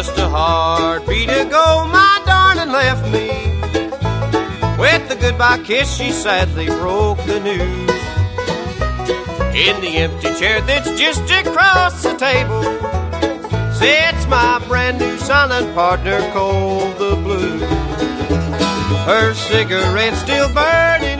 Just a heartbeat ago, my darling left me. With the goodbye kiss, she sadly broke the news. In the empty chair that's just across the table sits my brand new silent partner, Cole the Blue. Her cigarette still burning